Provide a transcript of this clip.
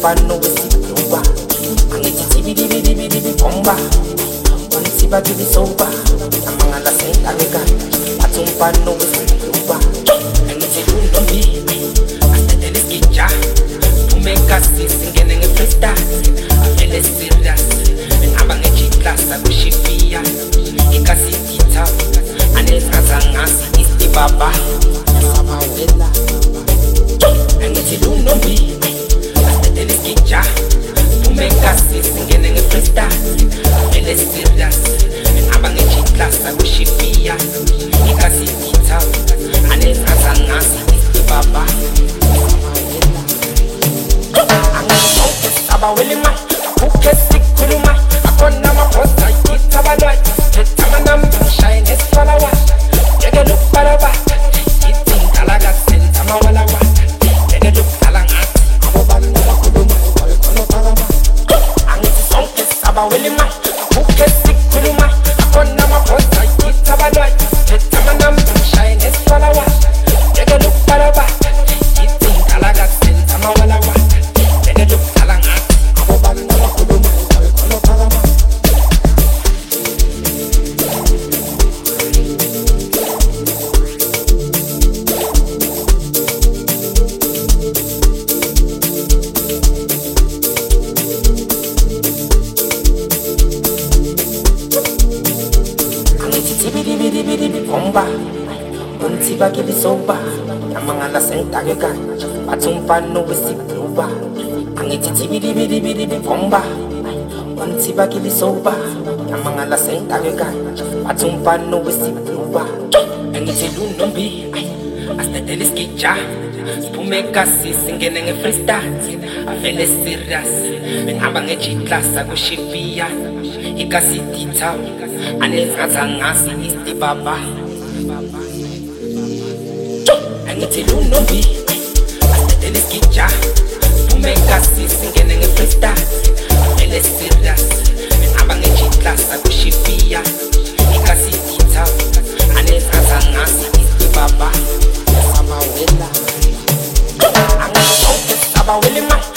umfano wesibhuba angithi tibidibidibidi bomba unsiba kibisoba amangala sentaleka athi umfano wesibhuba angithi lundombi asitele skija umeka sisingene ngefreestyle avele serious ngihamba nge-G-class akushifia ikasititha anezazangasi istibaba sabawela angithi lundombi asitele skija umeka sisingene ngefreestyle avele serious ngihamba nge-G-class akushifia ikasititha anezazangasi istibaba Abaweli mai, uke sikulu mai, akona maposta itabaloi, tetama shine esfalawa, yege look baraba, itin talaga sentama walawa, yege look talanga, abobali bakulu mai, kono parama. Angiti sonke abaweli mai, uke sikulu mai, akona maposta itabaloi, tetama shine esfalawa, yege look baraba, itin talaga sentama walawa, yege look talanga. Bomba, unsiba kibisoba, amangala sentaleka, athi umfano wesibhuba angithi tibidibidibidi bomba unsiba kibisoba amangala sentaleka athi umfano wesibhuba angithi lundombi asitele skija umeka sisingene ngefreestyle avele serious ngihamba nge-G-class akushifia ikasititha anezazangasi istibaba angithi lundombi asitele skija umeka sisingene ngefreestyle avele serious ngihamba nge-G-class akushifia ikasititha anezazangasi istibaba sabawela angithi abaweli mai